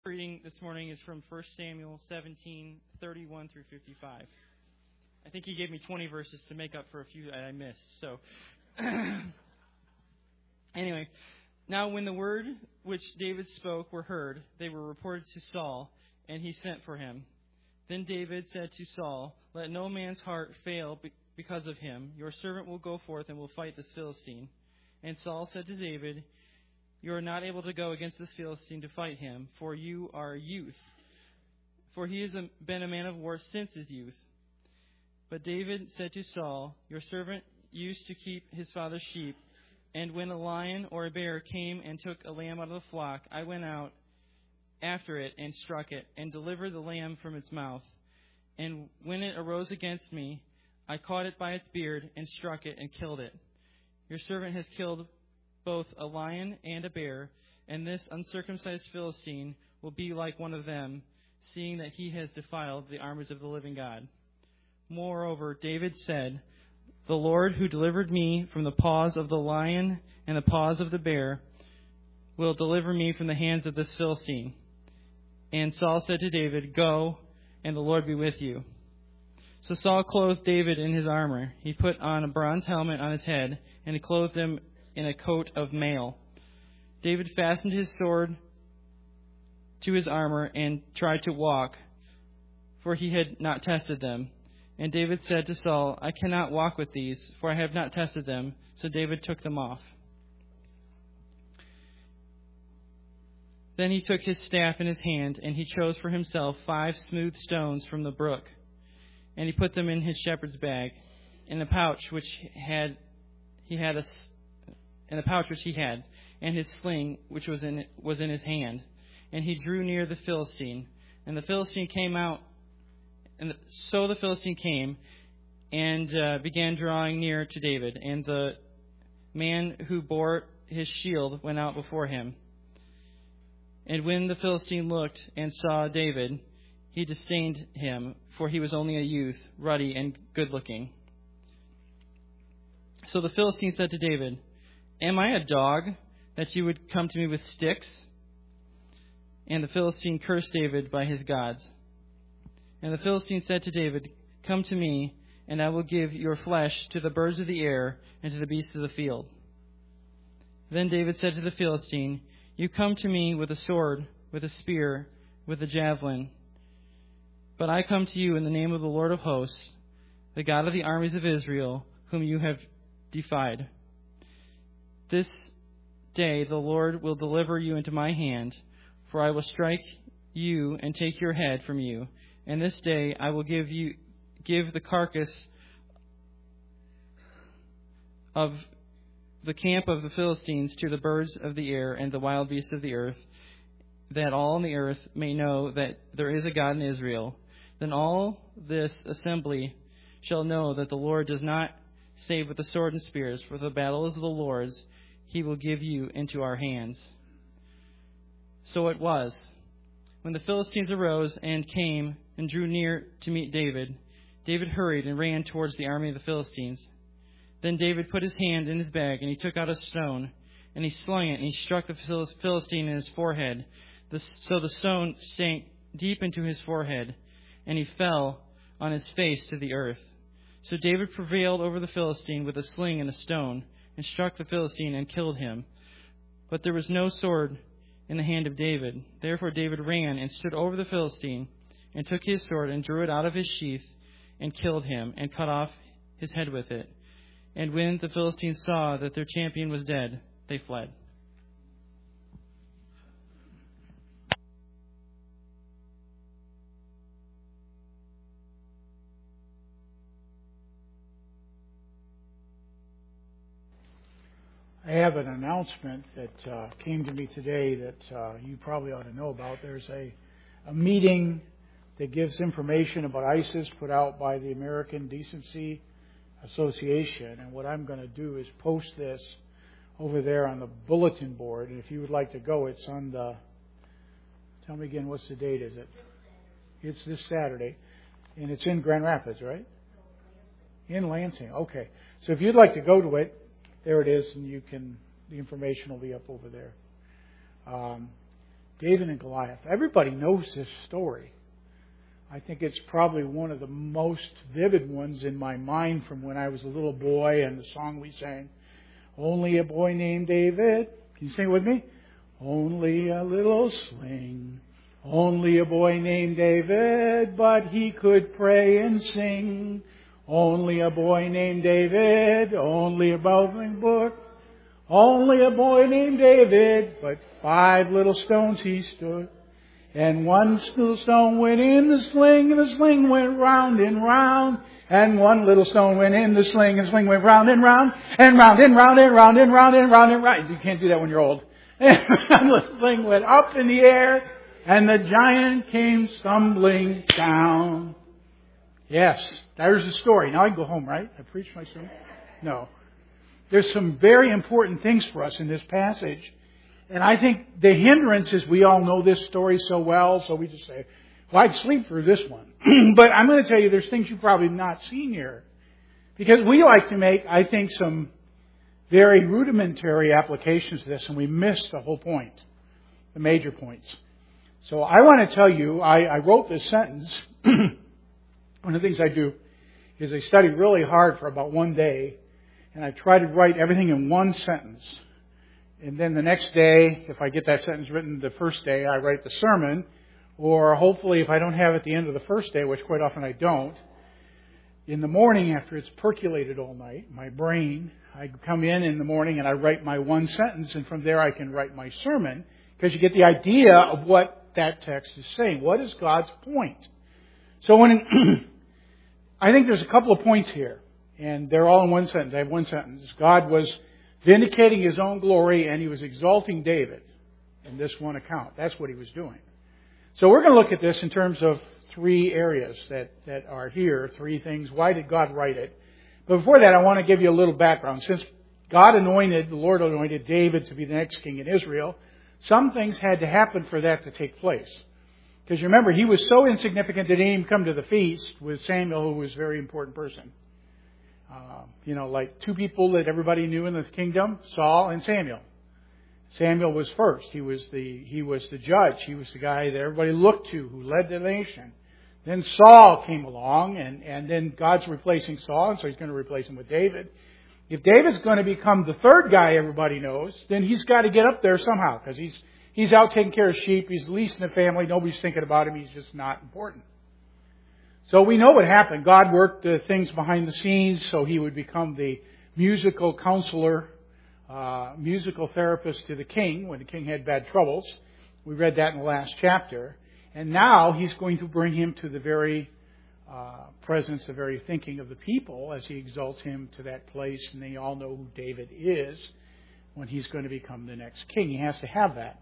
Reading this morning is from 1 Samuel 17:31 through 55. I think he gave me 20 verses to make up for a few that I missed. So, anyway, now when the word which David spoke were heard, they were reported to Saul, and he sent for him. Then David said to Saul, "Let no man's heart fail because of him. Your servant will go forth and will fight this Philistine." And Saul said to David, "You are not able to go against this Philistine to fight him, for you are a youth. For he has been a man of war since his youth." But David said to Saul, "Your servant used to keep his father's sheep, and when a lion or a bear came and took a lamb out of the flock, I went out after it and struck it, and delivered the lamb from its mouth. And when it arose against me, I caught it by its beard and struck it and killed it. Your servant has killed both a lion and a bear, and this uncircumcised Philistine will be like one of them, seeing that he has defiled the armies of the living God." Moreover, David said, "The Lord who delivered me from the paws of the lion and the paws of the bear will deliver me from the hands of this Philistine." And Saul said to David, "Go, and the Lord be with you." So Saul clothed David in his armor. He put on a bronze helmet on his head, and he clothed him in a coat of mail. David fastened his sword to his armor and tried to walk, for he had not tested them. And David said to Saul, "I cannot walk with these, for I have not tested them." So David took them off. Then he took his staff in his hand, and he chose for himself 5 smooth stones from the brook, and he put them in his shepherd's bag, in the pouch which he had, and his sling which was in his hand. And he drew near the Philistine, and the Philistine came out. So the Philistine came and began drawing near to David, and the man who bore his shield went out before him. And when the Philistine looked and saw David, he disdained him, for he was only a youth, ruddy and good-looking. So the Philistine said to David, "Am I a dog that you would come to me with sticks?" And the Philistine cursed David by his gods. And the Philistine said to David, "Come to me, and I will give your flesh to the birds of the air and to the beasts of the field." Then David said to the Philistine, "You come to me with a sword, with a spear, with a javelin. But I come to you in the name of the Lord of hosts, the God of the armies of Israel, whom you have defied. This day the Lord will deliver you into my hand, for I will strike you and take your head from you. And this day I will give the carcass of the camp of the Philistines to the birds of the air and the wild beasts of the earth, that all on the earth may know that there is a God in Israel. Then all this assembly shall know that the Lord does not save with the sword and spears, for the battle is the Lord's. He will give you into our hands." So it was, when the Philistines arose and came and drew near to meet David, David hurried and ran towards the army of the Philistines. Then David put his hand in his bag, and he took out a stone, and he slung it, and he struck the Philistine in his forehead. So the stone sank deep into his forehead, and he fell on his face to the earth. So David prevailed over the Philistine with a sling and a stone, and struck the Philistine and killed him. But there was no sword in the hand of David. Therefore David ran and stood over the Philistine, and took his sword and drew it out of his sheath, and killed him, and cut off his head with it. And when the Philistines saw that their champion was dead, they fled. I have an announcement that came to me today that you probably ought to know about. There's a meeting that gives information about ISIS put out by the American Decency Association. And what I'm going to do is post this over there on the bulletin board. And if you would like to go, it's on the... Tell me again, what's the date, is it? It's this Saturday. And it's in Grand Rapids, right? In Lansing. Okay. So if you'd like to go to it, there it is, and the information will be up over there. David and Goliath. Everybody knows this story. I think it's probably one of the most vivid ones in my mind from when I was a little boy and the song we sang, Only a Boy Named David. Can you sing it with me? Only a little sling, only a boy named David, but he could pray and sing. Only a boy named David, only a babbling brook. Only a boy named David, but 5 little stones he stood. And 1 little stone went in the sling, and the sling went round and round. And 1 little stone went in the sling, and the sling went round and round, and round and round and round and round and round and round. You can't do that when you're old. And the sling went up in the air, and the giant came stumbling down. Yes, there's the story. Now I can go home, right? I preached my sermon? No. There's some very important things for us in this passage. And I think the hindrance is we all know this story so well, so we just say, well, I'd sleep through this one. But I'm going to tell you there's things you've probably not seen here. Because we like to make, I think, some very rudimentary applications to this, and we miss the whole point, the major points. So I want to tell you, I wrote this sentence. One of the things I do is I study really hard for about 1 day, and I try to write everything in one sentence. And then the next day, if I get that sentence written the first day, I write the sermon. Or hopefully, if I don't have it at the end of the first day, which quite often I don't, in the morning after it's percolated all night, my brain, I come in the morning and I write my one sentence, and from there I can write my sermon, because you get the idea of what that text is saying. What is God's point? So I think there's a couple of points here, and they're all in one sentence. I have one sentence. God was vindicating His own glory, and He was exalting David in this one account. That's what He was doing. So we're going to look at this in terms of 3 areas that are here, 3 things. Why did God write it? But before that, I want to give you a little background. Since the Lord anointed David to be the next king in Israel, some things had to happen for that to take place. Because you remember, he was so insignificant that he didn't even come to the feast with Samuel, who was a very important person. Like 2 people that everybody knew in the kingdom, Saul and Samuel. Samuel was first. He was the judge. He was the guy that everybody looked to, who led the nation. Then Saul came along, and then God's replacing Saul, and so He's going to replace him with David. If David's going to become the third guy everybody knows, then he's got to get up there somehow, because he's out taking care of sheep. He's the least in the family. Nobody's thinking about him. He's just not important. So we know what happened. God worked the things behind the scenes so he would become the musical counselor, musical therapist to the king when the king had bad troubles. We read that in the last chapter. And now he's going to bring him to the very presence, the very thinking of the people as he exalts him to that place. And they all know who David is when he's going to become the next king. He has to have that.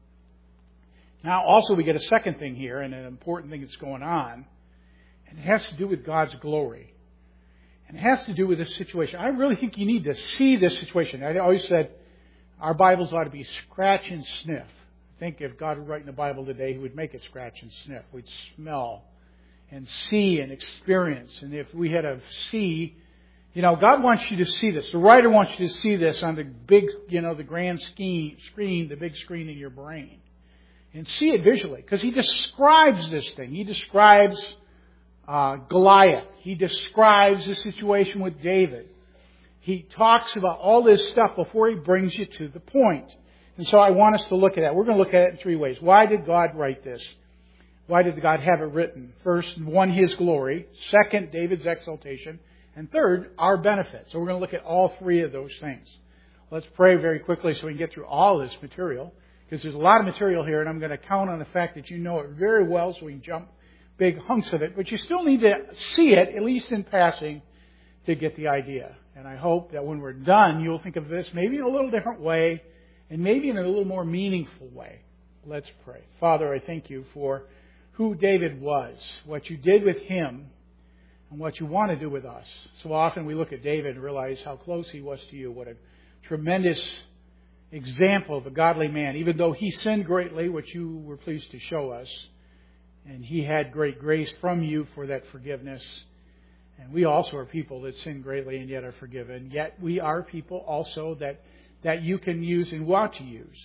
Now also we get a second thing here, and an important thing that's going on. And it has to do with God's glory. And it has to do with this situation. I really think you need to see this situation. I always said our Bibles ought to be scratch and sniff. I think if God would write in the Bible today, He would make it scratch and sniff. We'd smell and see and experience. And if we had to see, God wants you to see this. The writer wants you to see this on the big, the grand screen, the big screen in your brain. And see it visually. Because He describes this thing. He describes Goliath. He describes the situation with David. He talks about all this stuff before he brings you to the point. And so I want us to look at that. We're going to look at it in 3 ways. Why did God write this? Why did God have it written? First, 1, His glory. 2, David's exaltation. And 3, our benefit. So we're going to look at all 3 of those things. Let's pray very quickly so we can get through all this material. Because there's a lot of material here, and I'm going to count on the fact that you know it very well so we can jump big hunks of it. But you still need to see it, at least in passing, to get the idea. And I hope that when we're done, you'll think of this maybe in a little different way, and maybe in a little more meaningful way. Let's pray. Father, I thank You for who David was, what You did with him, and what You want to do with us. So often we look at David and realize how close he was to You. What a tremendous example of a godly man, even though he sinned greatly, which You were pleased to show us. And he had great grace from You for that forgiveness. And we also are people that sin greatly and yet are forgiven. Yet we are people also that You can use and want to use.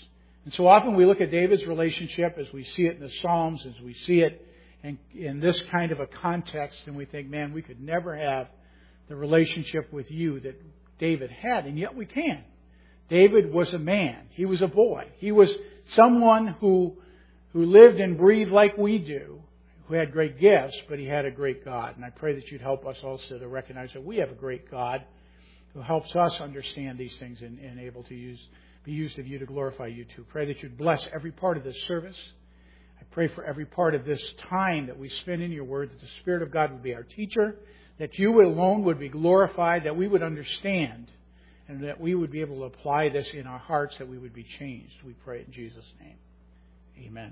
And so often we look at David's relationship as we see it in the Psalms, as we see it in this kind of a context, and we think, man, we could never have the relationship with you that David had, and yet we can. David was a man. He was a boy. He was someone who lived and breathed like we do, who had great gifts, but he had a great God. And I pray that you'd help us also to recognize that we have a great God who helps us understand these things and able to be used of you to glorify you too. Pray that you'd bless every part of this service. I pray for every part of this time that we spend in your word, that the Spirit of God would be our teacher, that you alone would be glorified, that we would understand, and that we would be able to apply this in our hearts, that we would be changed. We pray in Jesus' name. Amen.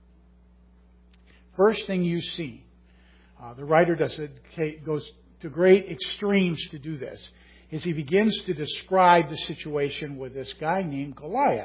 First thing you see, the writer goes to great extremes to do this, is he begins to describe the situation with this guy named Goliath.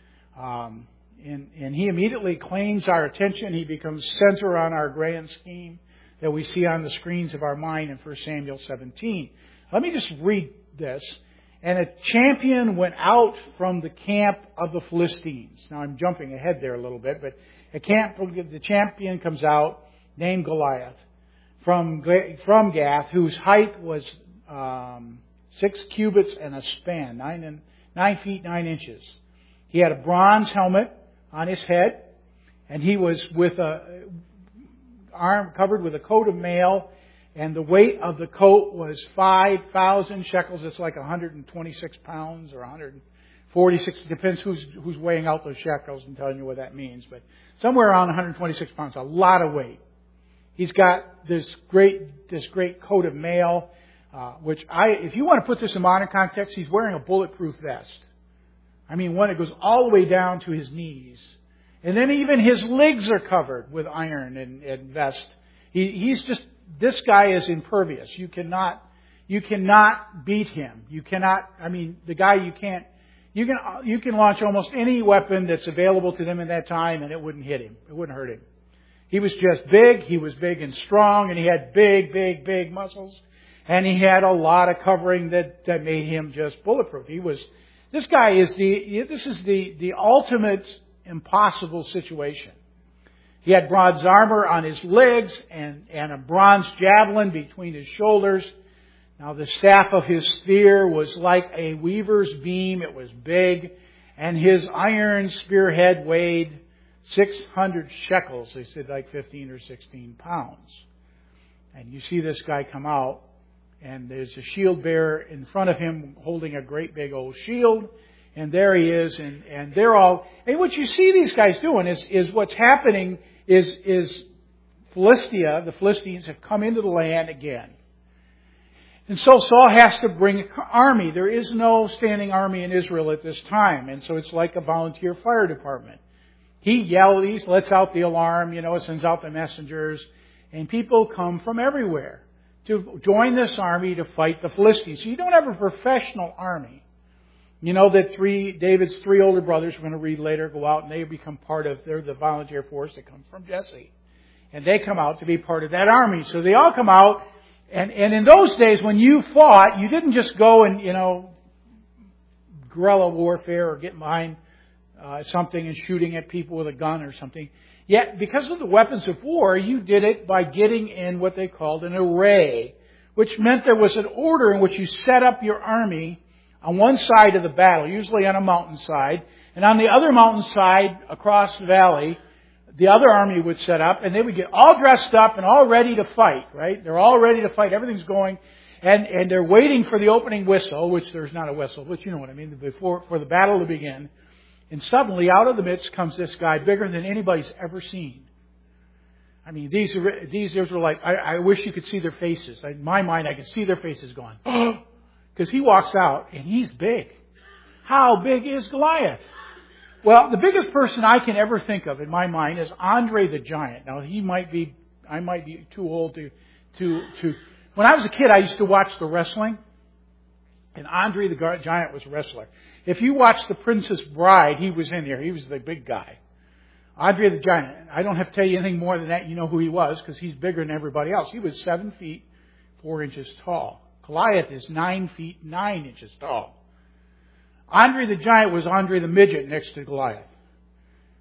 And he immediately claims our attention. He becomes center on our grand scheme that we see on the screens of our mind in 1 Samuel 17. Let me just read this. And a champion went out from the camp of the Philistines. Now I'm jumping ahead there a little bit, but the champion comes out named Goliath from Gath, whose height was 6 cubits and a span, 9 feet 9 inches. He had a bronze helmet on his head, and he was with covered with a coat of mail, and the weight of the coat was 5,000 shekels. It's like 126 pounds or 146. Depends who's weighing out those shekels and telling you what that means. But somewhere around 126 pounds, a lot of weight. He's got this great coat of mail, if you want to put this in modern context, he's wearing a bulletproof vest. I mean, one that goes all the way down to his knees. And then even his legs are covered with iron and vest. This guy is impervious. You cannot beat him. You can launch almost any weapon that's available to them in that time and it wouldn't hit him. It wouldn't hurt him. He was just big. He was big and strong, and he had big muscles. And he had a lot of covering that made him just bulletproof. This guy is the ultimate impossible situation. He had bronze armor on his legs and a bronze javelin between his shoulders. Now the staff of his spear was like a weaver's beam. It was big. And his iron spearhead weighed 600 shekels. They said like 15 or 16 pounds. And you see this guy come out, and there's a shield bearer in front of him holding a great big old shield. And there he is, and they're all... And what you see these guys doing is what's happening is Philistia, the Philistines, have come into the land again. And so Saul has to bring an army. There is no standing army in Israel at this time. And so it's like a volunteer fire department. He lets out the alarm, sends out the messengers. And people come from everywhere to join this army to fight the Philistines. So you don't have a professional army. You know that David's 3 older brothers, we're going to read later, go out and they become they're the volunteer force that comes from Jesse. And they come out to be part of that army. So they all come out. And in those days when you fought, you didn't just go and, guerrilla warfare or get behind something and shooting at people with a gun or something. Yet, because of the weapons of war, you did it by getting in what they called an array, which meant there was an order in which you set up your army on one side of the battle, usually on a mountainside, and on the other mountainside across the valley, the other army would set up, and they would get all dressed up and all ready to fight, right? They're all ready to fight. Everything's going, and they're waiting for the opening whistle, which there's not a whistle, but you know what I mean, for the battle to begin. And suddenly, out of the midst comes this guy bigger than anybody's ever seen. I mean, these Israelites, I wish you could see their faces. In my mind, I can see their faces going, oh, because he walks out, and he's big. How big is Goliath? Well, the biggest person I can ever think of in my mind is Andre the Giant. Now, I might be too old to. When I was a kid, I used to watch the wrestling, and Andre the Giant was a wrestler. If you watch The Princess Bride, he was in there. He was the big guy. Andre the Giant. I don't have to tell you anything more than that. You know who he was because he's bigger than everybody else. He was 7 feet 4 inches tall. Goliath is 9 feet 9 inches tall. Andre the Giant was Andre the Midget next to Goliath.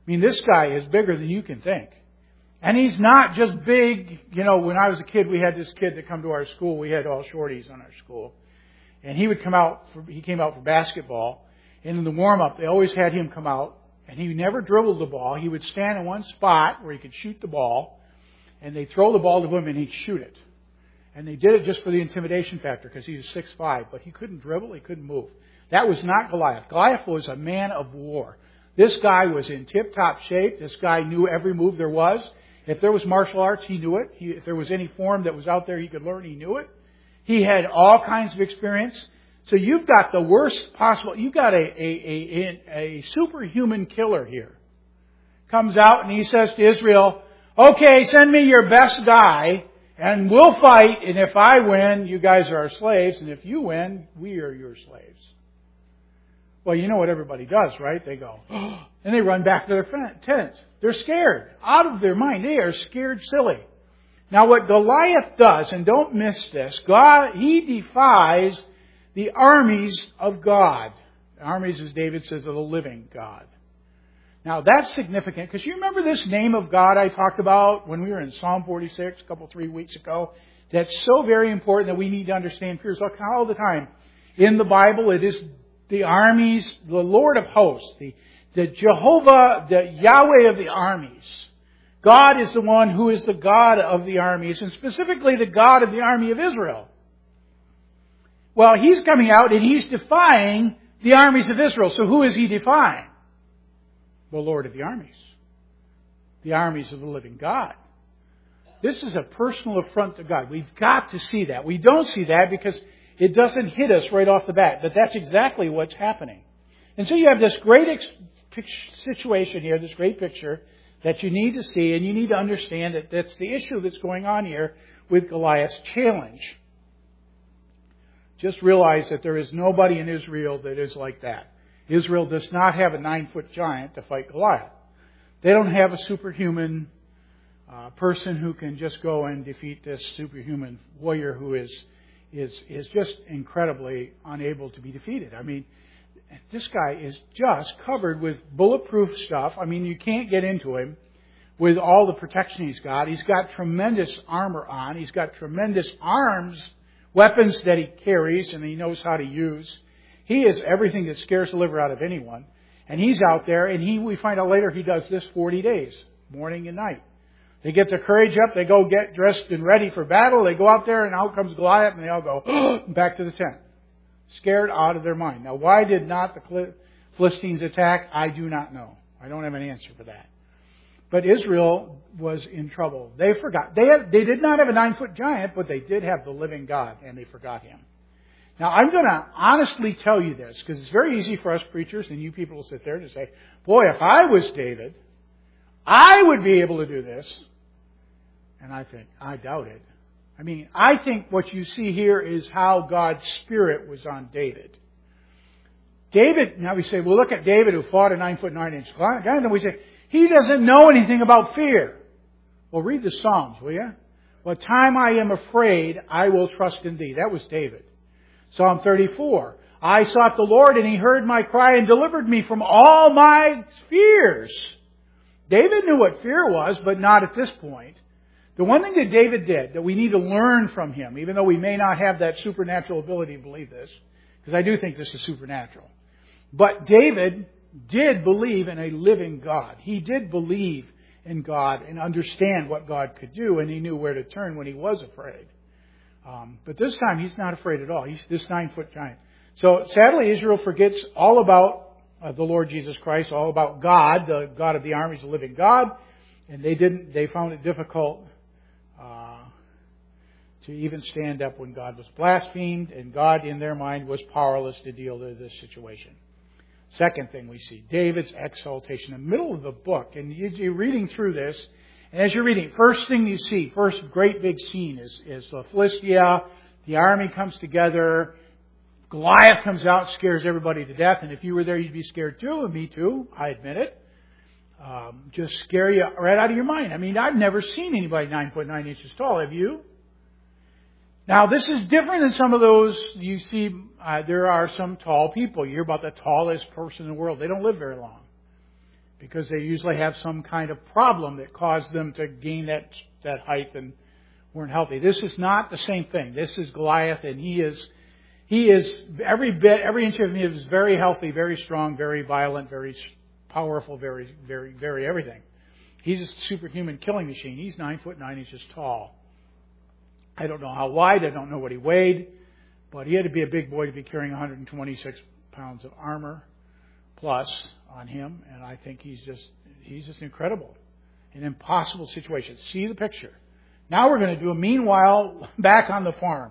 I mean, this guy is bigger than you can think. And he's not just big. You know, when I was a kid, we had this kid that come to our school. We had all shorties on our school. And he would come out, he came out for basketball. And in the warm-up, they always had him come out. And he never dribbled the ball. He would stand in one spot where he could shoot the ball. And they'd throw the ball to him and he'd shoot it. And they did it just for the intimidation factor because he was 6'5". But he couldn't dribble, he couldn't move. That was not Goliath. Goliath was a man of war. This guy was in tip-top shape. This guy knew every move there was. If there was martial arts, he knew it. If there was any form that was out there he could learn, he knew it. He had all kinds of experience. So you've got the worst possible. You've got a superhuman killer here. Comes out and he says to Israel, okay, send me your best guy and we'll fight. And if I win, you guys are our slaves. And if you win, we are your slaves. Well, you know what everybody does, right? They go, oh, and they run back to their tents. They're scared, out of their mind. They are scared silly. Now what Goliath does, and don't miss this, he defies the armies of God. The armies, as David says, of the living God. Now that's significant, because you remember this name of God I talked about when we were in Psalm 46 3 weeks ago? That's so very important that we need to understand. Here's all the time. In the Bible, it is the armies, the Lord of hosts, the Jehovah, the Yahweh of the armies. God is the one who is the God of the armies, and specifically the God of the army of Israel. Well, He's coming out and He's defying the armies of Israel. So who is He defying? The Lord of the armies. The armies of the living God. This is a personal affront to God. We've got to see that. We don't see that because it doesn't hit us right off the bat. But that's exactly what's happening. And so you have this great situation here, this great picture that you need to see, and you need to understand that that's the issue that's going on here with Goliath's challenge. Just realize that there is nobody in Israel that is like that. Israel does not have a 9-foot giant to fight Goliath. They don't have a superhuman person who can just go and defeat this superhuman warrior who is just incredibly unable to be defeated. I mean, this guy is just covered with bulletproof stuff. I mean, you can't get into him with all the protection he's got. He's got tremendous armor on. He's got tremendous arms, weapons that he carries and he knows how to use. He is everything that scares the liver out of anyone. And he's out there, and we find out later he does this 40 days, morning and night. They get their courage up, they go get dressed and ready for battle, they go out there, and out comes Goliath, and they all go back to the tent. Scared out of their mind. Now, why did not the Philistines attack? I do not know. I don't have an answer for that. But Israel was in trouble. They forgot. They did not have a 9-foot giant, but they did have the living God, and they forgot Him. Now, I'm going to honestly tell you this, because it's very easy for us preachers, and you people will sit there to say, boy, if I was David, I would be able to do this. And I think, I doubt it. I mean, I think what you see here is how God's Spirit was on David. Now we say, well, look at David who fought a 9-foot 9-inch giant. And then we say, he doesn't know anything about fear. Well, read the Psalms, will you? What time I am afraid, I will trust in Thee. That was David. Psalm 34. I sought the Lord and He heard my cry and delivered me from all my fears. David knew what fear was, but not at this point. The one thing that David did that we need to learn from him, even though we may not have that supernatural ability to believe this, because I do think this is supernatural. But David did believe in a living God. He did believe in God and understand what God could do, and he knew where to turn when he was afraid. But this time, he's not afraid at all. He's this 9-foot giant. So sadly, Israel forgets all about the Lord Jesus Christ, all about God, the God of the armies, the living God. And they found it difficult to even stand up when God was blasphemed, and God, in their mind, was powerless to deal with this situation. Second thing we see, David's exaltation. In the middle of the book, and you're reading through this, and as you're reading, first thing you see, first great big scene is Philistia. The army comes together. Goliath comes out, scares everybody to death. And if you were there, you'd be scared too, and me too, I admit it. Just scare you right out of your mind. I mean, I've never seen anybody 9'9" tall. Have you? Now, this is different than some of those you see. There are some tall people. You hear about the tallest person in the world. They don't live very long. because they usually have some kind of problem that caused them to gain that height and weren't healthy. This is not the same thing. This is Goliath, and he is every inch of him is very healthy, very strong, very violent, very powerful, very, very, very everything. He's a superhuman killing machine. He's 9'9" inches tall. I don't know how wide. I don't know what he weighed, but he had to be a big boy to be carrying 126 pounds of armor plus on him, and I think he's just incredible. An impossible situation. See the picture. Now we're going to do a meanwhile back on the farm.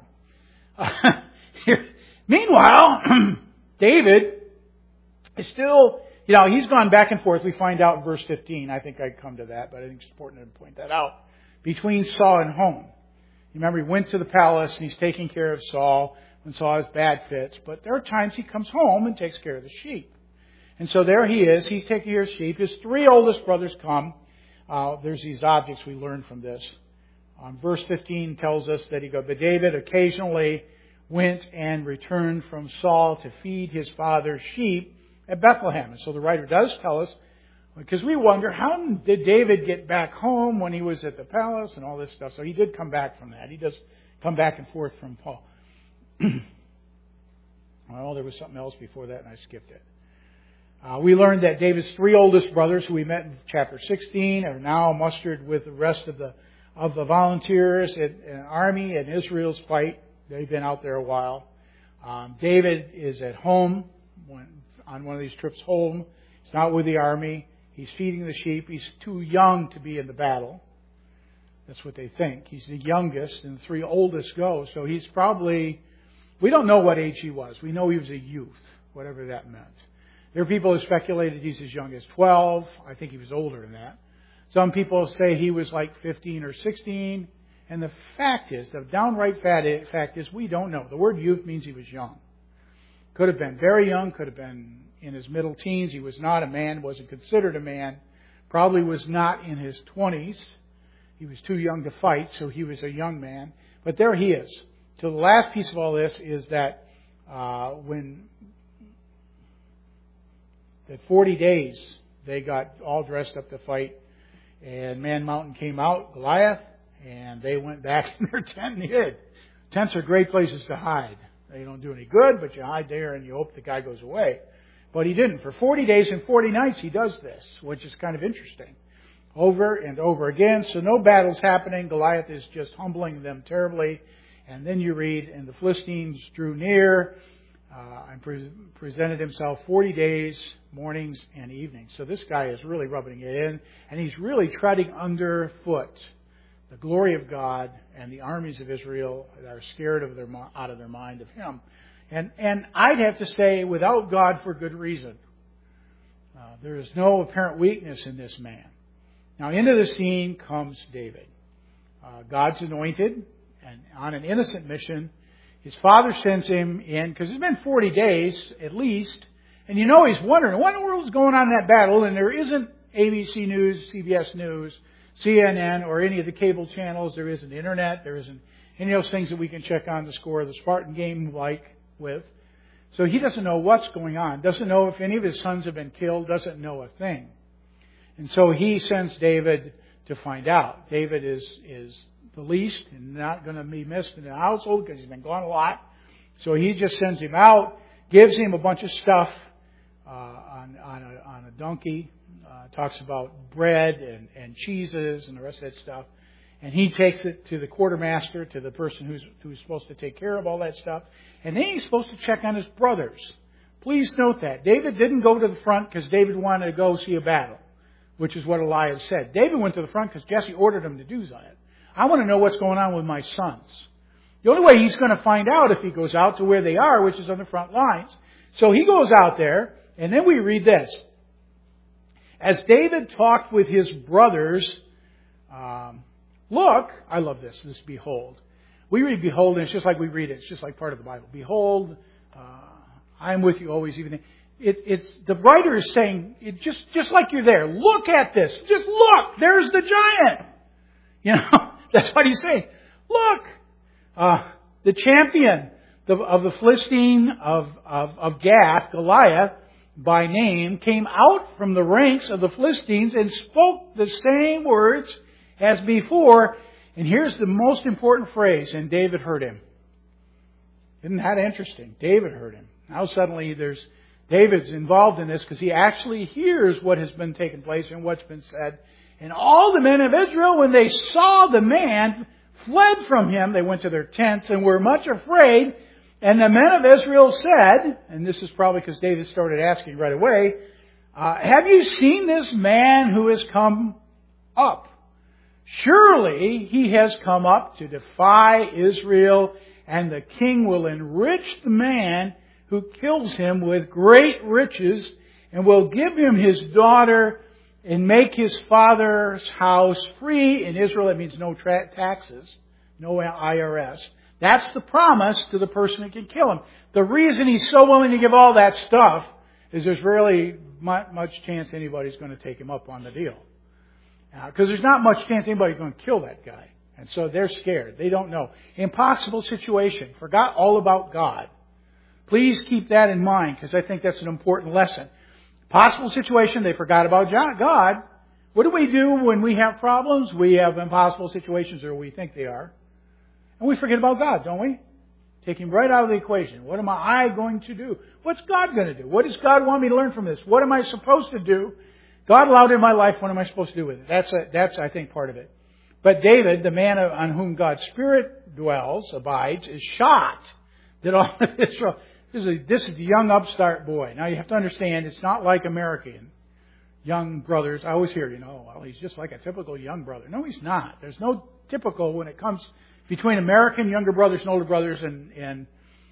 Meanwhile, David is still, he's gone back and forth. We find out in verse 15. I think I'd come to that, but I think it's important to point that out. Between Saul and home. You remember, he went to the palace and he's taking care of Saul when Saul has bad fits. But there are times he comes home and takes care of the sheep. And so there he is. He's taking care of sheep. His 3 oldest brothers come. There's these objects we learn from this. Verse 15 tells us that but David occasionally went and returned from Saul to feed his father's sheep at Bethlehem. And so the writer does tell us, because we wonder, how did David get back home when he was at the palace and all this stuff? So he did come back from that. He does come back and forth from Paul. Well, there was something else before that and I skipped it. We learned that David's 3 oldest brothers, who we met in chapter 16, are now mustered with the rest of the volunteers in army in Israel's fight. They've been out there a while. David is at home on one of these trips home. He's not with the army. He's feeding the sheep. He's too young to be in the battle. That's what they think. He's the youngest, and the 3 oldest go. So he's probably, we don't know what age he was. We know he was a youth, whatever that meant. There are people who speculated he's as young as 12. I think he was older than that. Some people say he was like 15 or 16. And the fact is, the downright fact is, we don't know. The word youth means he was young. Could have been very young, could have been in his middle teens. He was not a man, wasn't considered a man. Probably was not in his 20s. He was too young to fight, so he was a young man. But there he is. So the last piece of all this is that when that 40 days they got all dressed up to fight, and Man Mountain came out, Goliath, and they went back in their tent and hid. Tents are great places to hide. They don't do any good, but you hide there and you hope the guy goes away. But he didn't. For 40 days and 40 nights he does this, which is kind of interesting. Over and over again. So no battle's happening. Goliath is just humbling them terribly. And then you read, and the Philistines drew near and presented himself 40 days, mornings and evenings. So this guy is really rubbing it in, and he's really treading underfoot the glory of God and the armies of Israel that are scared out of their mind of him. And I'd have to say, without God, for good reason. There is no apparent weakness in this man. Now, into the scene comes David, God's anointed, and on an innocent mission. His father sends him in, because it's been 40 days at least, and he's wondering, what in the world is going on in that battle? And there isn't ABC News, CBS News, CNN, or any of the cable channels. There isn't internet. There isn't any of those things that we can check on the score of the Spartan game with. So he doesn't know what's going on. Doesn't know if any of his sons have been killed. Doesn't know a thing. And so he sends David to find out. David is the least and not going to be missed in the household because he's been gone a lot. So he just sends him out, gives him a bunch of stuff on a donkey. Talks about bread and cheeses and the rest of that stuff. And he takes it to the quartermaster, to the person who's supposed to take care of all that stuff. And then he's supposed to check on his brothers. Please note that. David didn't go to the front because David wanted to go see a battle, which is what Elias said. David went to the front because Jesse ordered him to do that. I want to know what's going on with my sons. The only way he's going to find out if he goes out to where they are, which is on the front lines. So he goes out there, and then we read this. As David talked with his brothers, look, I love this behold. We read behold, and it's just like we read it. It's just like part of the Bible. Behold, I am with you always, even. It's the writer is saying, just like you're there. Look at this. Just look. There's the giant. That's what he's saying. Look, the champion of the Philistine of Gath, Goliath, by name, came out from the ranks of the Philistines and spoke the same words as before. And here's the most important phrase, and David heard him. Isn't that interesting? David heard him. Now suddenly David's involved in this because he actually hears what has been taking place and what's been said. And all the men of Israel, when they saw the man, fled from him. They went to their tents and were much afraid. And the men of Israel said, and this is probably because David started asking right away, have you seen this man who has come up? Surely he has come up to defy Israel, and the king will enrich the man who kills him with great riches, and will give him his daughter, and make his father's house free. In Israel, that means no taxes, no IRS. That's the promise to the person who can kill him. The reason he's so willing to give all that stuff is there's really much chance anybody's going to take him up on the deal. Because there's not much chance anybody's going to kill that guy. And so they're scared. They don't know. Impossible situation. Forgot all about God. Please keep that in mind, because I think that's an important lesson. Possible situation, they forgot about God. What do we do when we have problems? We have impossible situations, or we think they are. And we forget about God, don't we? Take Him right out of the equation. What am I going to do? What's God going to do? What does God want me to learn from this? What am I supposed to do? God allowed it in my life. What am I supposed to do with it? That's I think, part of it. But David, the man on whom God's Spirit dwells, abides, is shocked that all of Israel... This is the young upstart boy. Now you have to understand, it's not like American young brothers. I always hear, well, he's just like a typical young brother. No, he's not. There's no typical when it comes between American younger brothers and older brothers and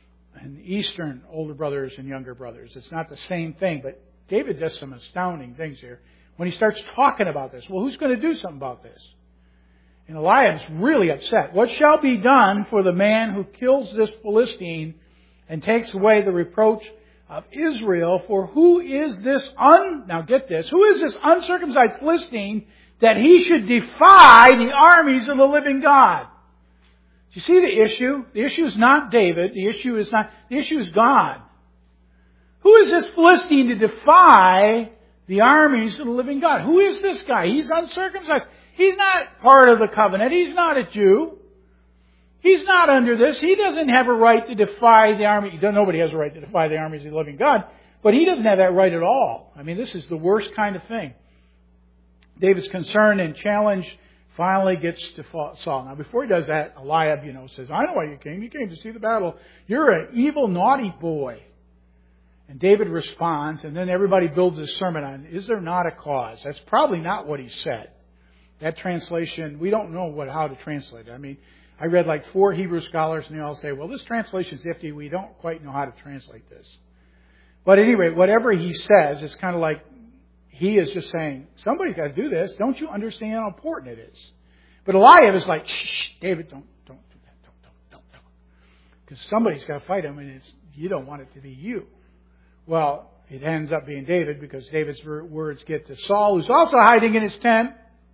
Eastern older brothers and younger brothers. It's not the same thing. But David does some astounding things here when he starts talking about this. Well, who's going to do something about this? And Eliab's really upset. What shall be done for the man who kills this Philistine and takes away the reproach of Israel? For who is this now get this, who is this uncircumcised Philistine that he should defy the armies of the living God? Do you see the issue? The issue is not David. The issue is God. Who is this Philistine to defy the armies of the living God? Who is this guy? He's uncircumcised. He's not part of the covenant. He's not a Jew. He's not under this. He doesn't have a right to defy the army. Nobody has a right to defy the armies of the living God. But he doesn't have that right at all. I mean, this is the worst kind of thing. David's concern and challenge finally gets to Saul. Now, before he does that, Eliab, says, I know why you came. You came to see the battle. You're an evil, naughty boy. And David responds, and then everybody builds a sermon on, is there not a cause? That's probably not what he said. That translation, we don't know how to translate it. I mean, I read like 4 Hebrew scholars, and they all say, well, this translation's iffy. We don't quite know how to translate this. But anyway, whatever he says, it's kind of like he is just saying, somebody's got to do this. Don't you understand how important it is? But Eliab is like, shh, David, don't do that. Don't. Because somebody's got to fight him, and you don't want it to be you. Well, it ends up being David, because David's words get to Saul, who's also hiding in his tent.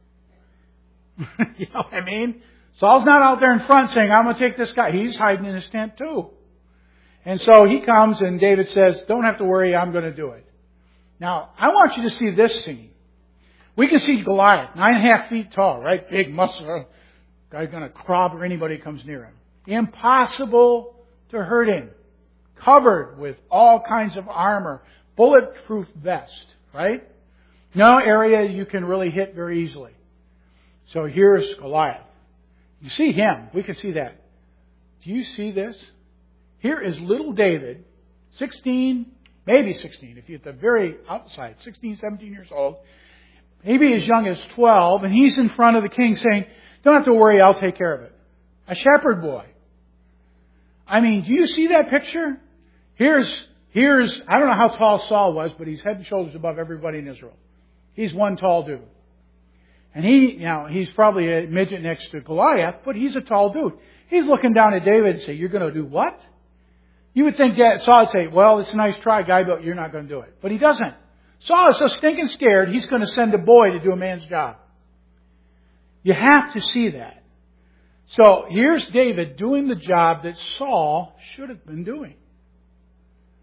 You know what I mean? Saul's not out there in front saying, I'm going to take this guy. He's hiding in his tent too. And so he comes and David says, don't have to worry, I'm going to do it. Now, I want you to see this scene. We can see Goliath, 9.5 feet tall, right? Big muscle. Guy's going to clobber anybody who comes near him. Impossible to hurt him. Covered with all kinds of armor. Bulletproof vest, right? No area you can really hit very easily. So here's Goliath. You see him. We can see that. Do you see this? Here is little David, 16, maybe 16, if you're at the very outside, 16, 17 years old, maybe as young as 12, and he's in front of the king saying, don't have to worry, I'll take care of it. A shepherd boy. I mean, do you see that picture? Here's, I don't know how tall Saul was, but he's head and shoulders above everybody in Israel. He's one tall dude. And he's probably a midget next to Goliath, but he's a tall dude. He's looking down at David and say, you're going to do what? You would think that Saul would say, well, it's a nice try, guy, but you're not going to do it. But he doesn't. Saul is so stinking scared, he's going to send a boy to do a man's job. You have to see that. So here's David doing the job that Saul should have been doing.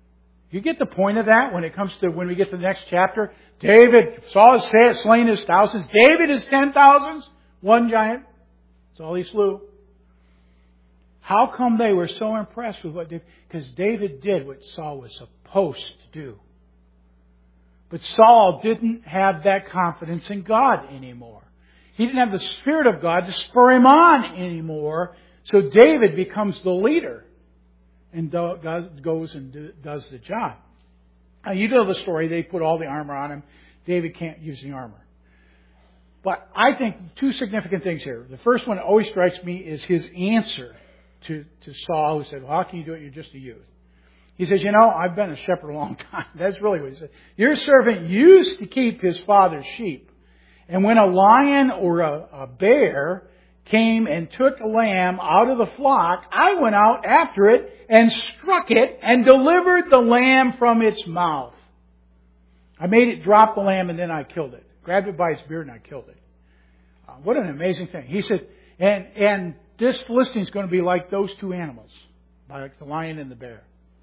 You get the point of that when we get to the next chapter? Saul has slain his thousands. David is 10,000s. One giant. That's all he slew. How come they were so impressed with what David... Because David did what Saul was supposed to do. But Saul didn't have that confidence in God anymore. He didn't have the Spirit of God to spur him on anymore. So David becomes the leader and goes and does the job. Now you know the story. They put all the armor on him. David can't use the armor. But I think two significant things here. The first one that always strikes me is his answer to Saul, who said, well, how can you do it? You're just a youth. He says, I've been a shepherd a long time. That's really what he said. Your servant used to keep his father's sheep. And when a lion or a bear came and took a lamb out of the flock, I went out after it and struck it and delivered the lamb from its mouth. I made it drop the lamb and then I killed it. Grabbed it by its beard and I killed it. What an amazing thing. He said, and this Philistine is going to be like those two animals, like the lion and the bear.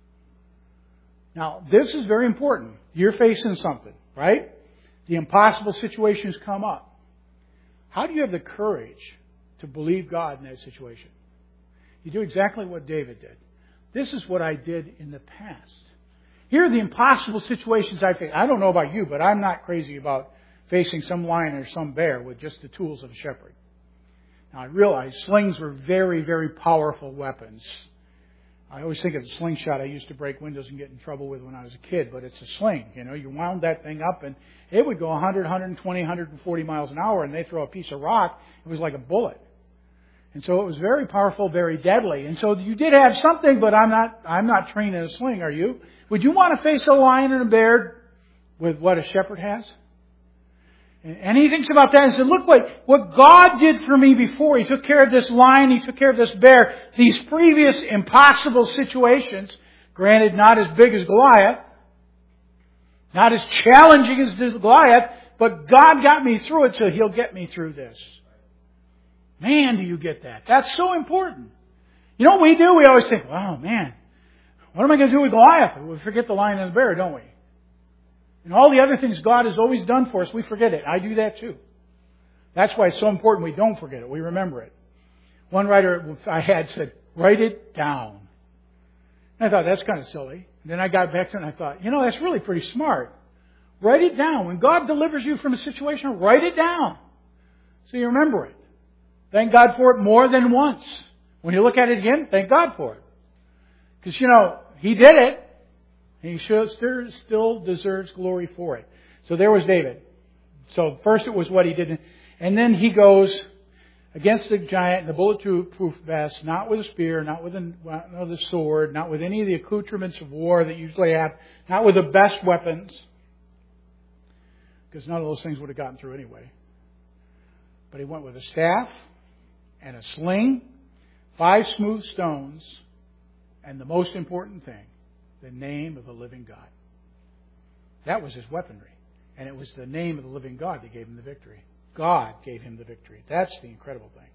Now, this is very important. You're facing something, right? The impossible situations come up. How do you have the courage to believe God in that situation? You do exactly what David did. This is what I did in the past. Here are the impossible situations I face. I don't know about you, but I'm not crazy about facing some lion or some bear with just the tools of a shepherd. Now, I realize slings were very, very powerful weapons. I always think of the slingshot I used to break windows and get in trouble with when I was a kid, but it's a sling. You wound that thing up and it would go 100, 120, 140 miles an hour and they throw a piece of rock. It was like a bullet. And so it was very powerful, very deadly. And so you did have something, but I'm not trained in a sling, are you? Would you want to face a lion and a bear with what a shepherd has? And he thinks about that and said, look what God did for me before. He took care of this lion, He took care of this bear. These previous impossible situations, granted not as big as Goliath, not as challenging as Goliath, but God got me through it, so He'll get me through this. Man, do you get that? That's so important. You know what we do? We always think, oh man, what am I going to do with Goliath? We forget the lion and the bear, don't we? And all the other things God has always done for us, we forget it. I do that too. That's why it's so important we don't forget it. We remember it. One writer I had said, write it down. And I thought, that's kind of silly. And then I got back to it and I thought, that's really pretty smart. Write it down. When God delivers you from a situation, write it down. So you remember it. Thank God for it more than once. When you look at it again, thank God for it. Because, He did it. And He still deserves glory for it. So there was David. So first it was what he did. And then he goes against the giant in the bulletproof vest, not with a spear, not with a sword, not with any of the accoutrements of war that you usually have, not with the best weapons. Because none of those things would have gotten through anyway. But he went with a staff and a sling, 5 smooth stones, and the most important thing, the name of the living God. That was his weaponry. And it was the name of the living God that gave him the victory. God gave him the victory. That's the incredible thing.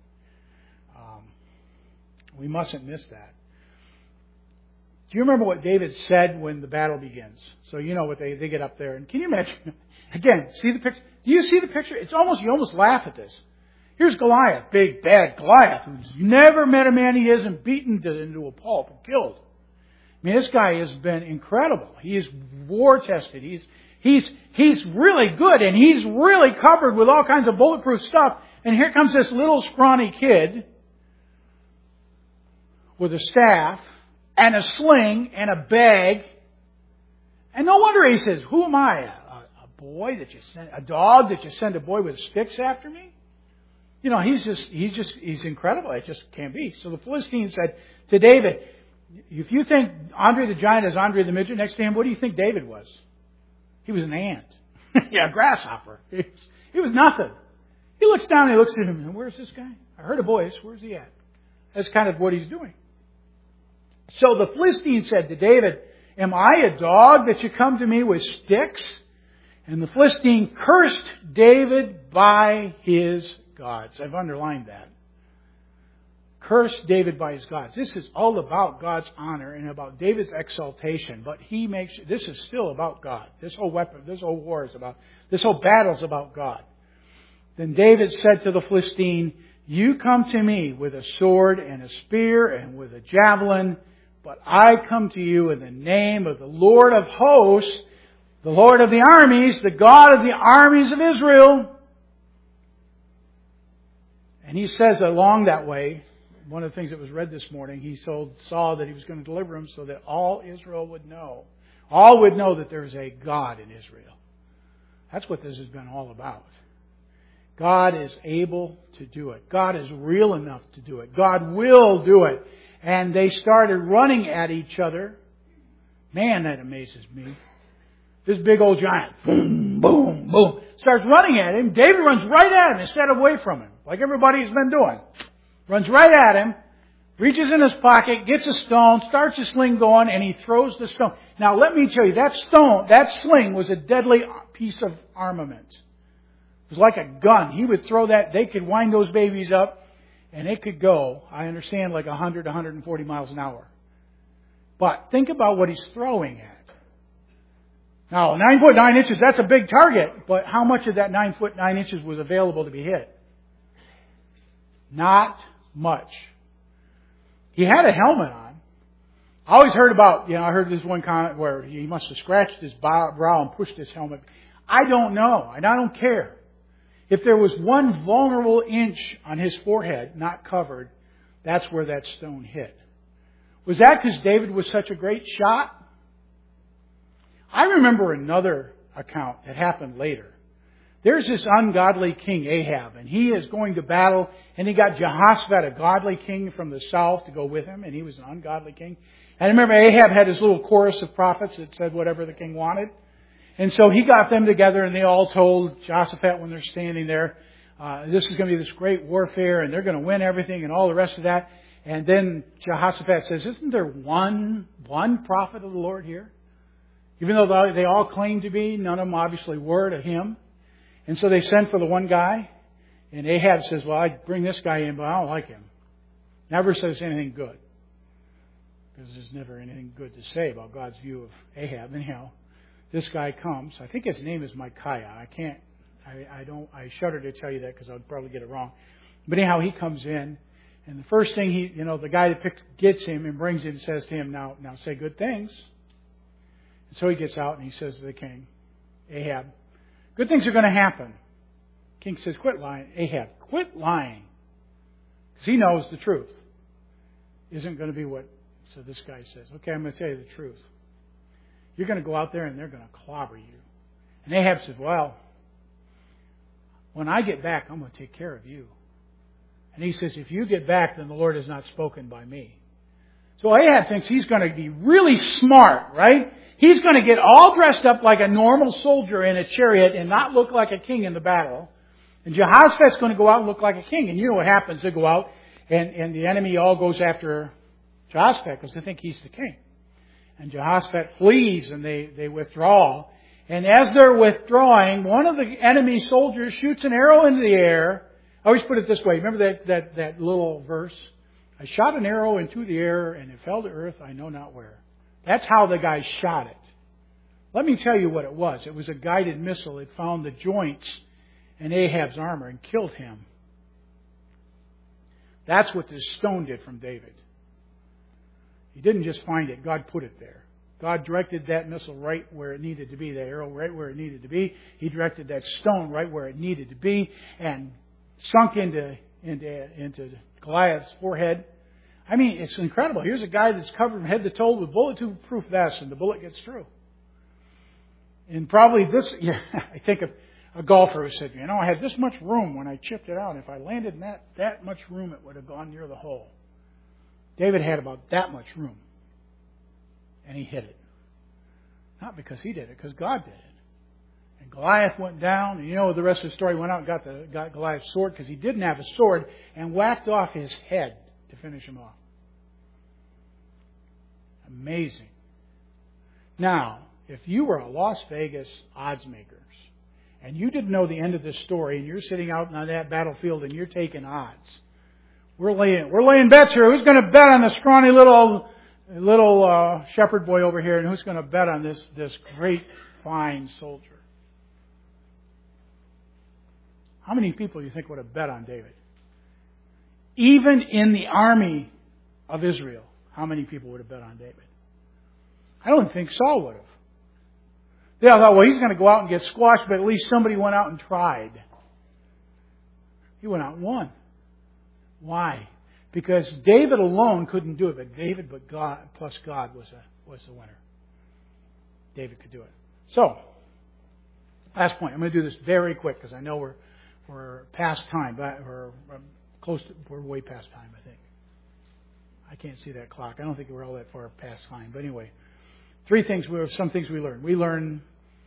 We mustn't miss that. Do you remember what David said when the battle begins? So you know what they get up there. And can you imagine? Again, see the picture? Do you see the picture? You almost laugh at this. Here's Goliath, big, bad Goliath, who's never met a man he hasn't beaten into a pulp and killed. I mean, this guy has been incredible. He is war-tested. He's really good, and he's really covered with all kinds of bulletproof stuff. And here comes this little scrawny kid with a staff and a sling and a bag. And no wonder he says, who am I? A dog that you send a boy with sticks after me? He's incredible. It just can't be. So the Philistines said to David, if you think Andre the giant is Andre the midget next to him, what do you think David was? He was an ant. A grasshopper. He was nothing. He looks down and he looks at him and where's this guy? I heard a voice. Where's he at? That's kind of what he's doing. So the Philistine said to David, am I a dog that you come to me with sticks? And the Philistine cursed David by his gods. I've underlined that. cursed David by his gods. This is all about God's honor and about David's exaltation. But he makes this is still about God. This whole war is about, this whole battle is about God. Then David said to the Philistine, "You come to me with a sword and a spear and with a javelin, but I come to you in the name of the Lord of hosts, the Lord of the armies, the God of the armies of Israel." And he says along that way, one of the things that was read this morning, he saw that he was going to deliver him so that all Israel would know. All would know that there's a God in Israel. That's what this has been all about. God is able to do it. God is real enough to do it. God will do it. And they started running at each other. Man, that amazes me. This big old giant, boom, boom, boom, starts running at him. David runs right at him instead of away from him, like everybody's been doing. Runs right at him, reaches in his pocket, gets a stone, starts a sling going, and he throws the stone. Now let me tell you, that sling was a deadly piece of armament. It was like a gun. He would throw that, they could wind those babies up, and it could go, I understand, like 100, 140 miles an hour. But think about what he's throwing at. Now, 9 foot 9 inches, that's a big target, but how much of that 9 foot 9 inches was available to be hit? Not much. He had a helmet on. I always heard about, I heard this one comment where he must have scratched his brow and pushed his helmet. I don't know, and I don't care. If there was one vulnerable inch on his forehead not covered, that's where that stone hit. Was that because David was such a great shot? I remember another account that happened later. There's this ungodly king, Ahab, and he is going to battle, and he got Jehoshaphat, a godly king from the south, to go with him, and he was an ungodly king. And I remember Ahab had his little chorus of prophets that said whatever the king wanted. And so he got them together, and they all told Jehoshaphat when they're standing there, this is going to be this great warfare, and they're going to win everything, and all the rest of that. And then Jehoshaphat says, isn't there one prophet of the Lord here? Even though they all claim to be, none of them obviously were to him. And so they sent for the one guy, and Ahab says, well, I'd bring this guy in, but I don't like him. Never says anything good. Because there's never anything good to say about God's view of Ahab. Anyhow, this guy comes. I think his name is Micaiah. I shudder to tell you that because I would probably get it wrong. But anyhow, he comes in, and the first thing the guy that gets him and brings him says to him, now say good things. And so he gets out and he says to the king, Ahab, good things are going to happen. King says, quit lying. Ahab, quit lying. Because he knows the truth isn't going to be what. So this guy says, okay, I'm going to tell you the truth. You're going to go out there and they're going to clobber you. And Ahab says, well, when I get back, I'm going to take care of you. And he says, if you get back, then the Lord has not spoken by me. So Ahab thinks he's going to be really smart, right? He's going to get all dressed up like a normal soldier in a chariot and not look like a king in the battle. And Jehoshaphat's going to go out and look like a king. And you know what happens? They go out and the enemy all goes after Jehoshaphat because they think he's the king. And Jehoshaphat flees and they withdraw. And as they're withdrawing, one of the enemy soldiers shoots an arrow into the air. I always put it this way. Remember that little verse? I shot an arrow into the air and it fell to earth, I know not where. That's how the guy shot it. Let me tell you what it was. It was a guided missile. It found the joints in Ahab's armor and killed him. That's what this stone did from David. He didn't just find it. God put it there. God directed that missile right where it needed to be, that arrow right where it needed to be. He directed that stone right where it needed to be and sunk into Goliath's forehead. I mean, it's incredible. Here's a guy that's covered from head to toe with bulletproof vest, and the bullet gets through. And probably I think of a golfer who said, I had this much room when I chipped it out. If I landed in that much room, it would have gone near the hole. David had about that much room. And he hit it. Not because he did it, because God did it. And Goliath went down, and the rest of the story. Went out and got Goliath's sword because he didn't have a sword and whacked off his head to finish him off. Amazing. Now, if you were a Las Vegas odds makers and you didn't know the end of this story and you're sitting out on that battlefield and you're taking odds, We're laying bets here. Who's going to bet on the scrawny little shepherd boy over here, and who's going to bet on this great, fine soldier? How many people do you think would have bet on David? Even in the army of Israel, how many people would have bet on David? I don't think Saul would have. They all thought, well, he's going to go out and get squashed, but at least somebody went out and tried. He went out and won. Why? Because David alone couldn't do it, but God plus God was the winner. David could do it. So, last point. I'm going to do this very quick because I know we're past time, but we're way past time, I think. I can't see that clock. I don't think we're all that far past time. But anyway, some things we learned. We learned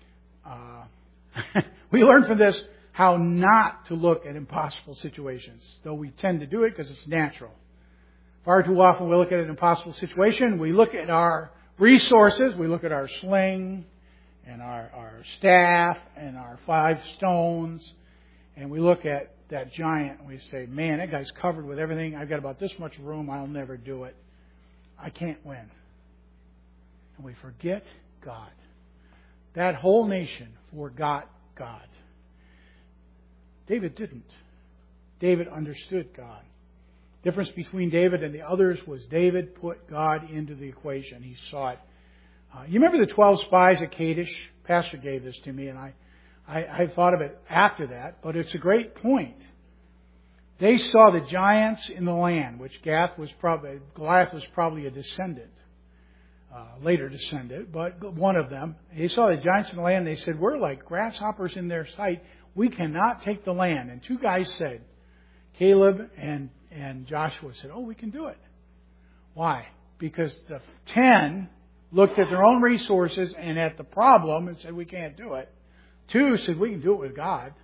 from this how not to look at impossible situations, though we tend to do it because it's natural. Far too often we look at an impossible situation, we look at our resources, we look at our sling and our staff and our 5 stones, and we look at that giant and we say, man, that guy's covered with everything. I've got about this much room. I'll never do it. I can't win. And we forget God. That whole nation forgot God. David didn't. David understood God. The difference between David and the others was David put God into the equation. He saw it. You remember the 12 spies at Kadesh? Pastor gave this to me, and I thought of it after that, but it's a great point. They saw the giants in the land, which Goliath was probably a descendant, later descendant, but one of them. They saw the giants in the land, and they said, we're like grasshoppers in their sight. We cannot take the land. And 2 guys said, Caleb and Joshua said, we can do it. Why? Because the 10 looked at their own resources and at the problem and said, we can't do it. 2 said, we can do it with God.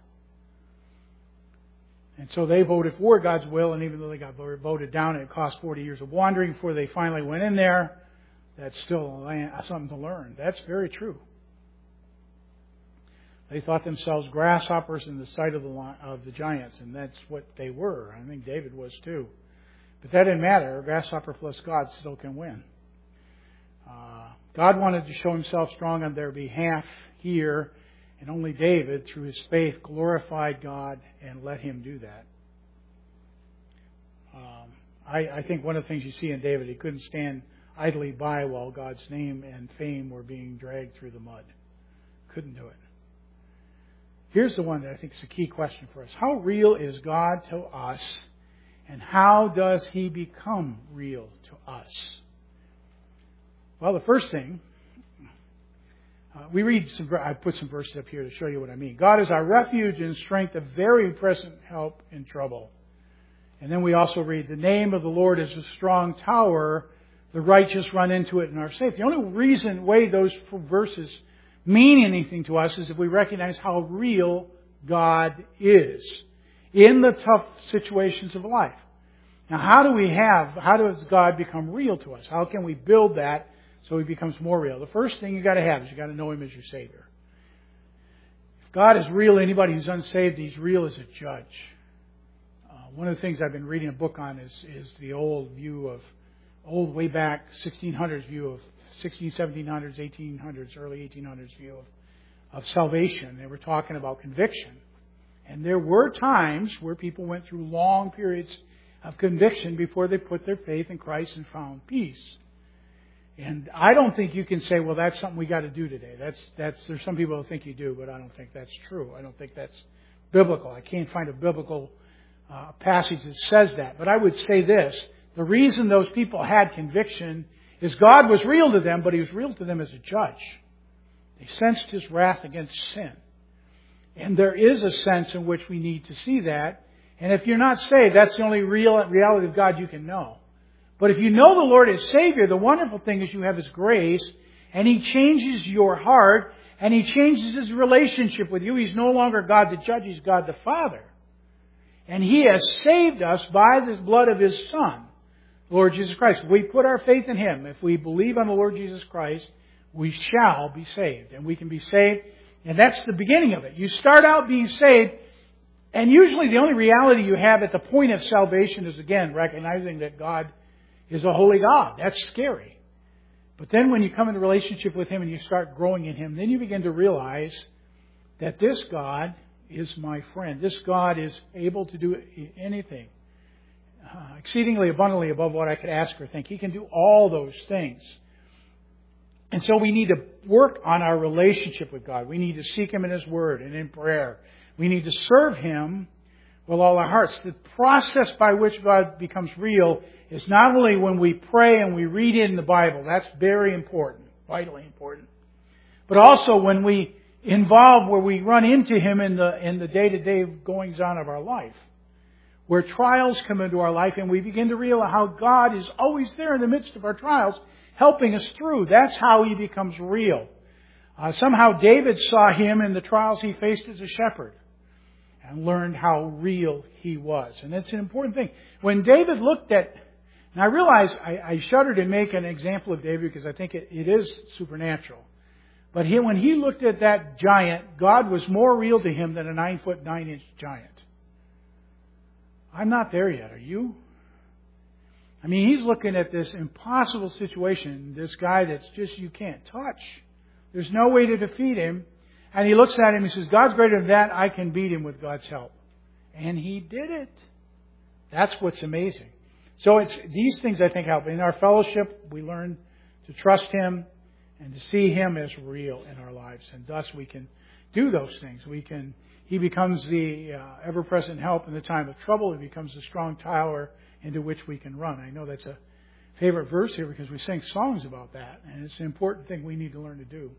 And so they voted for God's will, and even though they got voted down, it cost 40 years of wandering before they finally went in there. That's still something to learn. That's very true. They thought themselves grasshoppers in the sight of the giants, and that's what they were. I think David was too. But that didn't matter. A grasshopper plus God still can win. God wanted to show Himself strong on their behalf here, and only David, through his faith, glorified God and let Him do that. I think one of the things you see in David, he couldn't stand idly by while God's name and fame were being dragged through the mud. Couldn't do it. Here's the one that I think is a key question for us. How real is God to us, and how does He become real to us? Well, the first thing, I put some verses up here to show you what I mean. God is our refuge and strength, a very present help in trouble. And then we also read, the name of the Lord is a strong tower, the righteous run into it and are safe. The only way those verses mean anything to us is if we recognize how real God is in the tough situations of life. Now, how does God become real to us? How can we build that so He becomes more real? The first thing you got to have is you got to know Him as your Savior. If God is real to anybody who's unsaved, He's real as a judge. One of the things I've been reading a book on is the old way back 1600s view of 1700s, 1800s, early 1800s view of salvation. They were talking about conviction. And there were times where people went through long periods of conviction before they put their faith in Christ and found peace. And I don't think you can say, well, that's something we got to do today. There's some people who think you do, but I don't think that's true. I don't think that's biblical. I can't find a biblical passage that says that. But I would say this. The reason those people had conviction is God was real to them, but He was real to them as a judge. They sensed His wrath against sin. And there is a sense in which we need to see that. And if you're not saved, that's the only reality of God you can know. But if you know the Lord as Savior, the wonderful thing is you have His grace, and He changes your heart, and He changes His relationship with you. He's no longer God the judge, He's God the Father. And He has saved us by the blood of His Son, Lord Jesus Christ. If we put our faith in Him, if we believe on the Lord Jesus Christ, we shall be saved. And we can be saved. And that's the beginning of it. You start out being saved, And usually the only reality you have at the point of salvation is, again, recognizing that God is a holy God. That's scary. But then when you come into relationship with Him and you start growing in Him, then you begin to realize that this God is my friend. This God is able to do anything. Exceedingly abundantly above what I could ask or think. He can do all those things. And so we need to work on our relationship with God. We need to seek Him in His Word and in prayer. We need to serve Him with all our hearts. The process by which God becomes real is not only when we pray and we read it in the Bible. That's very important, vitally important. But also when we where we run into Him in the day-to-day goings on of our life. Where trials come into our life and we begin to realize how God is always there in the midst of our trials, helping us through. That's how He becomes real. Somehow David saw Him in the trials he faced as a shepherd and learned how real He was. And that's an important thing. When David looked at, and I realize I shudder to make an example of David because I think it is supernatural. But when he looked at that giant, God was more real to him than a 9-foot 9-inch giant. I'm not there yet. Are you? I mean, he's looking at this impossible situation, this guy that's just you can't touch. There's no way to defeat him. And he looks at him and says, God's greater than that. I can beat him with God's help. And he did it. That's what's amazing. So it's these things I think help. In our fellowship, we learn to trust Him and to see Him as real in our lives. And thus we can do those things. He becomes the ever-present help in the time of trouble. He becomes the strong tower into which we can run. I know that's a favorite verse here because we sing songs about that. And it's an important thing we need to learn to do.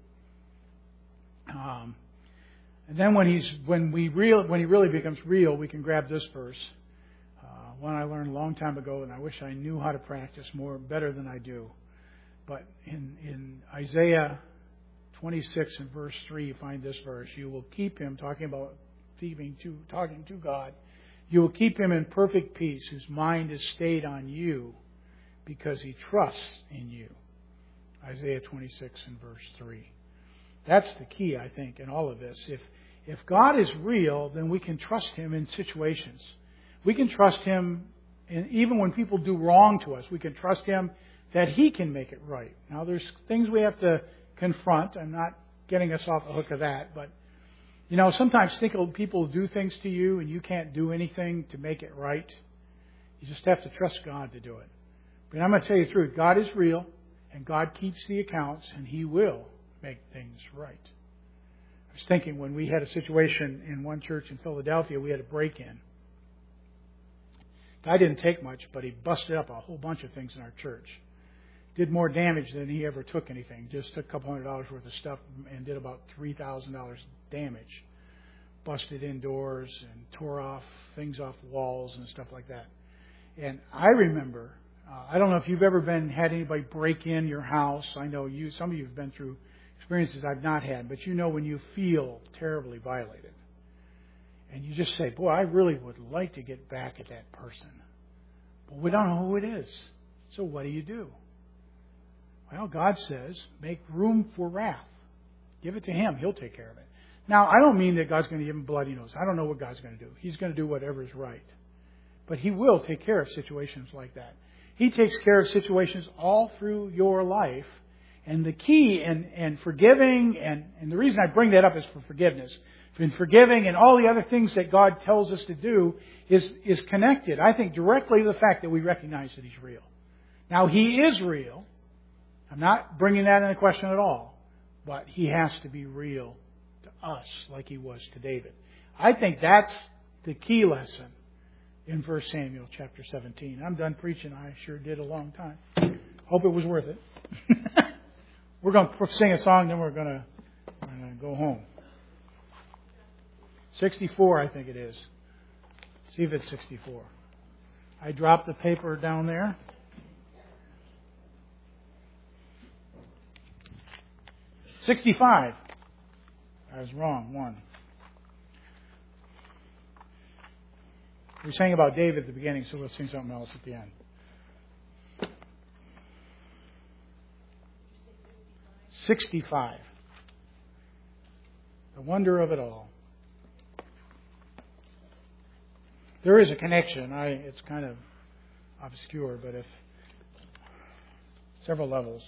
And then when he really becomes real, we can grab this verse. One I learned a long time ago, and I wish I knew how to practice better than I do. But in Isaiah 26 and verse 3, you find this verse. You will keep him, talking to God. You will keep him in perfect peace, whose mind is stayed on you, because he trusts in you. Isaiah 26 and verse 3. That's the key, I think, in all of this. If God is real, then we can trust Him in situations. We can trust Him even when people do wrong to us. We can trust Him that He can make it right. Now, there's things we have to confront. I'm not getting us off the hook of that. But, sometimes people do things to you and you can't do anything to make it right. You just have to trust God to do it. But I'm going to tell you the truth. God is real and God keeps the accounts and He will make things right. I was thinking when we had a situation in one church in Philadelphia, we had a break-in. Guy didn't take much, but he busted up a whole bunch of things in our church. Did more damage than he ever took anything. Just took a couple $100 worth of stuff and did about $3,000 damage. Busted indoors and tore off things off walls and stuff like that. And I remember, I don't know if you've ever had anybody break in your house. I know some of you have been through experiences I've not had, but when you feel terribly violated. And you just say, boy, I really would like to get back at that person. But we don't know who it is. So what do? Well, God says, make room for wrath. Give it to Him. He'll take care of it. Now, I don't mean that God's going to give him bloody nose. I don't know what God's going to do. He's going to do whatever is right. But He will take care of situations like that. He takes care of situations all through your life. And the key in forgiving, and the reason I bring that up is for forgiveness. In forgiving and all the other things that God tells us to do is connected, I think, directly to the fact that we recognize that He's real. Now, He is real. I'm not bringing that into question at all. But He has to be real to us like He was to David. I think that's the key lesson in 1 Samuel chapter 17. I'm done preaching. I sure did a long time. Hope it was worth it. We're going to sing a song, then we're going to go home. 64, I think it is. See if it's 64. I dropped the paper down there. $65. I was wrong. 1. We sang about David at the beginning, so we'll sing something else at the end. 65. The wonder of it all. there is a connection. It's kind of obscure, but if several levels.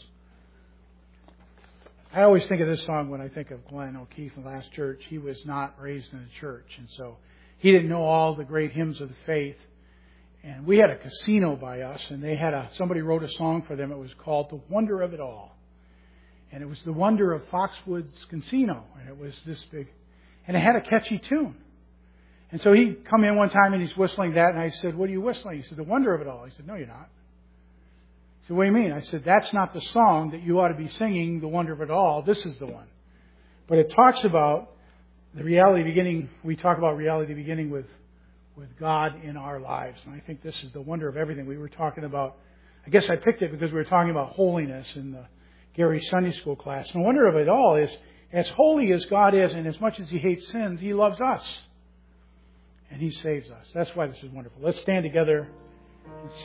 I always think of this song when I think of Glenn O'Keefe in Last Church. He was not raised in a church, and so he didn't know all the great hymns of the faith. And we had a casino by us, and they had somebody wrote a song for them. It was called "The Wonder of It All," and it was the wonder of Foxwoods Casino, and it was this big, and it had a catchy tune. And so he come in one time and he's whistling that, and I said, "What are you whistling?" He said, "The Wonder of It All." He said, "No, you're not." I said, "What do you mean?" I said, "That's not the song that you ought to be singing, The Wonder of It All. This is the one." But it talks about the reality beginning. We talk about reality beginning with God in our lives. And I think this is the wonder of everything. We were talking about, I guess I picked it because we were talking about holiness in the Gary Sunday School class. And the wonder of it all is, as holy as God is, and as much as He hates sins, He loves us. And He saves us. That's why this is wonderful. Let's stand together and